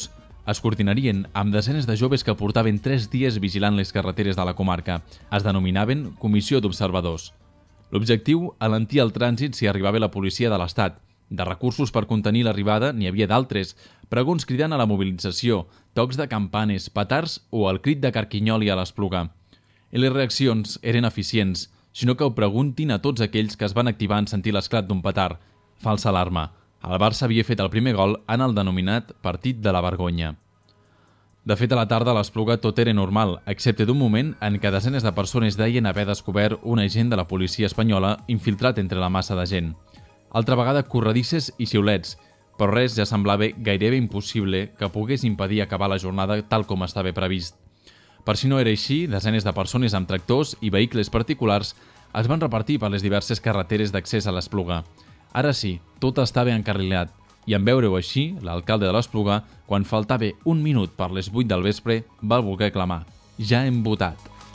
es coordinarien amb desenes de joves que portaven tres dies vigilant les carreteres de la comarca. Es denominaven Comissió d'Observadors. L'objectiu, alentir el trànsit si arribava la policia de l'Estat. De recursos per contenir l'arribada n'hi havia d'altres, pregons cridant a la mobilització, tocs de campanes, petards o el crit de carquinyoli a l'Espluga. I les reaccions eren eficients, sinó que ho preguntin a tots aquells que es van activar en sentir l'esclat d'un petard. Falsa alarma. El Barça havia fet el primer gol en el denominat Partit de la Vergonya. De fet, a la tarda a l'Espluga tot era normal, excepte d'un moment en què desenes de persones deien haver descobert un agent de la policia espanyola infiltrat entre la massa de gent. Altra vegada corredisses i xiulets, però res ja semblava gairebé impossible que pogués impedir acabar la jornada tal com estava previst. Per si no era així, desenes de persones amb tractors i vehicles particulars es van repartir per les diverses carreteres d'accés a l'Espluga. Ara sí, tot estava encarrilat, i en veure-ho així, l'alcalde de l'Espluga, quan faltava un minut per les vuit del vespre, va voler clamar: ja hem votat.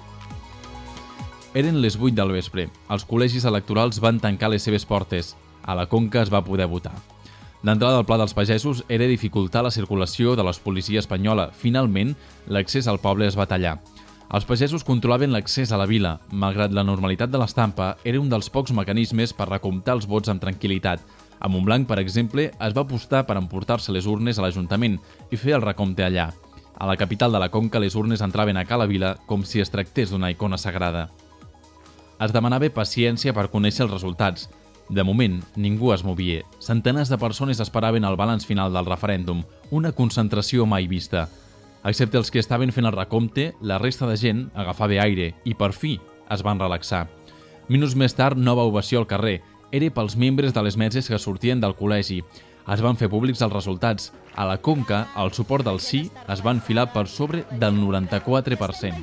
Eren les vuit del vespre. Els col·legis electorals van tancar les seves portes. A la Conca es va poder votar. L'entrada al Pla dels Pagesos era dificultar la circulació de la policia espanyola. Finalment, l'accés al poble es va tallar. Els pagesos controlaven l'accés a la vila. Malgrat la normalitat de l'estampa, era un dels pocs mecanismes per recomptar els vots amb tranquil·litat. A Montblanc, per exemple, es va apostar per emportar-se les urnes a l'Ajuntament i fer el recompte allà. A la capital de la Conca, les urnes entraven a Cala Vila com si es tractés d'una icona sagrada. Es demanava paciència per conèixer els resultats. De moment, ningú es movia. Centenars de persones esperaven el balanç final del referèndum, una concentració mai vista. Excepte els que estaven fent el recompte, la resta de gent agafava aire i, per fi, es van relaxar. Minuts més tard, nova ovació al carrer. Era pels membres de les meses que sortien del col·legi. Es van fer públics els resultats. A la Conca, el suport del sí es va enfilar per sobre del noranta-quatre per cent.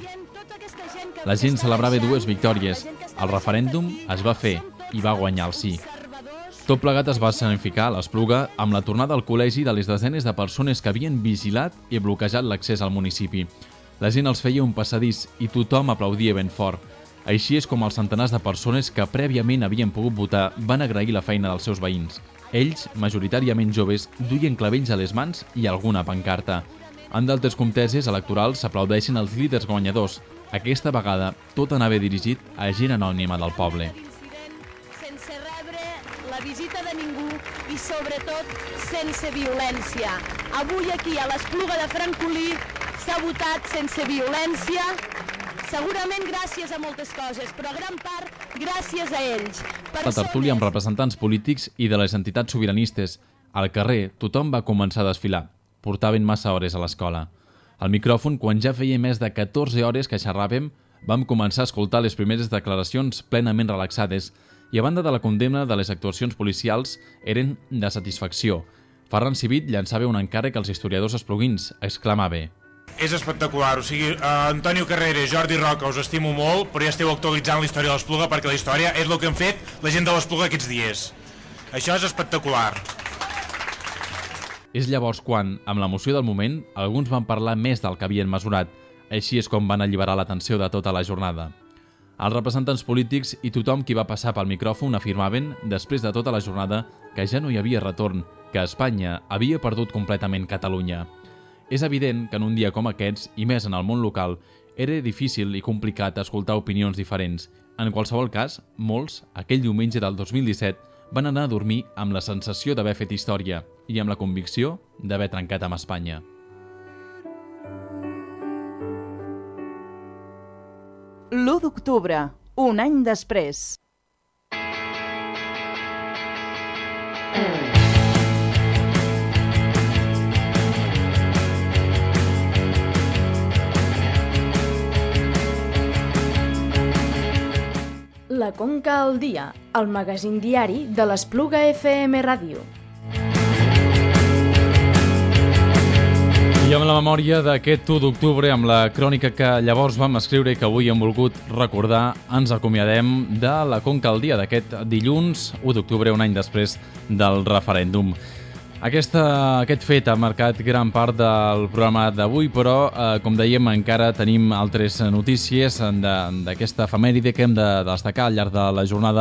La gent celebrava dues victòries. El referèndum es va fer i va guanyar el sí. Tot plegat es va escenificar a l'Espluga amb la tornada al col·legi de les desenes de persones que havien vigilat i bloquejat l'accés al municipi. La gent els feia un passadís i tothom aplaudia ben fort. Així és com els centenars de persones que prèviament havien pogut votar van agrair la feina dels seus veïns. Ells, majoritàriament joves, duien clavells a les mans i alguna pancarta. En d'altres comteses electorals s'aplaudeixen els líders guanyadors. Aquesta vegada tot anava dirigit a gent anònima del poble. Sense rebre la visita de ningú i, sobretot, sense violència. Avui aquí, a l'Espluga de Francolí, s'ha votat sense violència, segurament gràcies a moltes coses, però gran part gràcies a ells. La tertúlia amb representants polítics i de les entitats sobiranistes. Al carrer, tothom va començar a desfilar. Portaven massa hores a l'escola. Al micròfon, quan ja feia més de catorze hores que xerràvem, vam començar a escoltar les primeres declaracions plenament relaxades i, a banda de la condemna de les actuacions policials, eren de satisfacció. Ferran Civit llançava un encàrrec als historiadors espluguins. Exclamava: és espectacular, o sigui, uh, Antonio Carrera, Jordi Roca, us estimo molt, però ja esteu actualitzant la història de l'Espluga, perquè la història és el que han fet la gent de l'Espluga aquests dies. Això és espectacular. És llavors quan, amb l'emoció del moment, alguns van parlar més del que havien mesurat. Així és com van alliberar l'atenció de tota la jornada. Els representants polítics i tothom qui va passar pel micròfon afirmaven, després de tota la jornada, que ja no hi havia retorn, que Espanya havia perdut completament Catalunya. És evident que en un dia com aquests, i més en el món local, era difícil i complicat escoltar opinions diferents. En qualsevol cas, molts, aquell diumenge del dos mil disset, van anar a dormir amb la sensació d'haver fet història i amb la convicció d'haver trencat amb Espanya. l'u d'octubre, un any després. La Conca al dia, el magazín diari de l'Espluga F M Ràdio. I amb la memòria d'aquest u d'octubre, amb la crònica que llavors vam escriure i que avui hem volgut recordar, ens acomiadem de la Conca al dia d'aquest dilluns, u d'octubre, un any després del referèndum. Aquesta, aquest fet ha marcat gran part del programa d'avui, però, eh, com dèiem, encara tenim altres notícies d'aquesta efemèride que hem de destacar al llarg de la jornada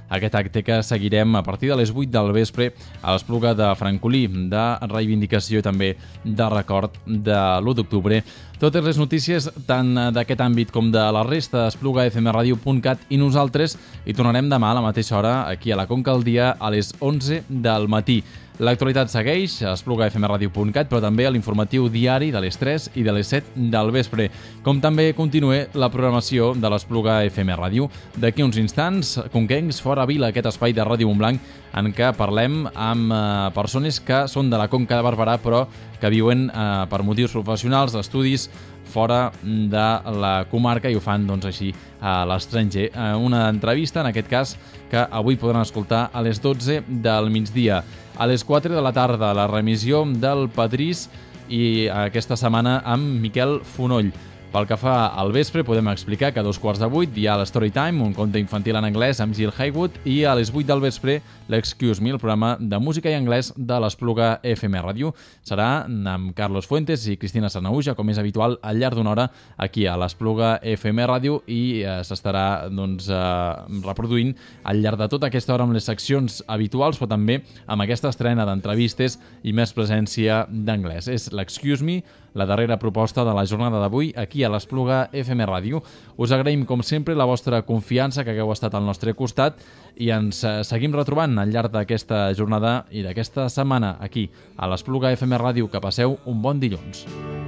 aquest acte que seguirem a partir de les vuit del vespre a l'Espluga de Francolí, de reivindicació i també de record de l'u d'octubre. Totes les notícies, tant d'aquest àmbit com de la resta, espluga f m radio punt cat, i nosaltres hi tornarem demà a la mateixa hora, aquí a la Conca al Dia, a les onze del matí. L'actualitat segueix a espluga f m radio punt cat, però també a l'informatiu diari de les tres i de les set del vespre, com també continua la programació de l'Espluga F M Ràdio. D'aquí uns instants, Conquencs fora vila, aquest espai de Ràdio Montblanc en què parlem amb eh, persones que són de la Conca de Barberà, però que viuen eh, per motius professionals, d'estudis, fora de la comarca, i ho fan doncs així a l'estranger. Eh, una entrevista, en aquest cas, que avui podran escoltar a les dotze del migdia. A les quatre de la tarda, la remissió del Padrís, i aquesta setmana amb Miquel Fonoll. Pel que fa al vespre, podem explicar que a dos quarts de vuit hi ha l'Storytime, un conte infantil en anglès amb Jill Haywood, i a les vuit del vespre l'Excuse Me, el programa de música i anglès de l'Espluga F M Ràdio. Serà amb Carlos Fuentes i Cristina Sanauja, com és habitual, al llarg d'una hora aquí a l'Espluga F M Ràdio, i eh, s'estarà doncs, eh, reproduint al llarg de tota aquesta hora amb les seccions habituals, però també amb aquesta estrena d'entrevistes i més presència d'anglès. És l'Excuse Me, la darrera proposta de la jornada d'avui aquí a l'Espluga F M Ràdio. Us agraïm, com sempre, la vostra confiança, que hagueu estat al nostre costat, i ens seguim retrobant al llarg d'aquesta jornada i d'aquesta setmana aquí a l'Espluga F M Ràdio. Que passeu un bon dilluns.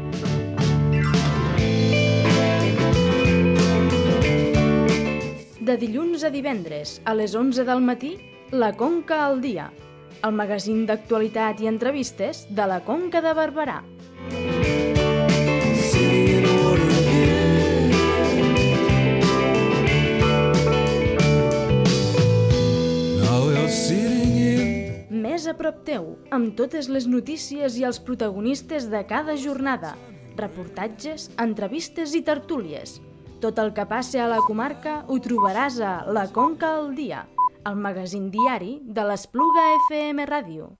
De dilluns a divendres, a les onze del matí, La Conca al Dia, el magazín d'actualitat i entrevistes de la Conca de Barberà. Més a prop teu, amb totes les notícies i els protagonistes de cada jornada, reportatges, entrevistes i tertúlies. Tot el que passa a la comarca ho trobaràs a La Conca al Dia, el magazín diari de l'Espluga F M Ràdio.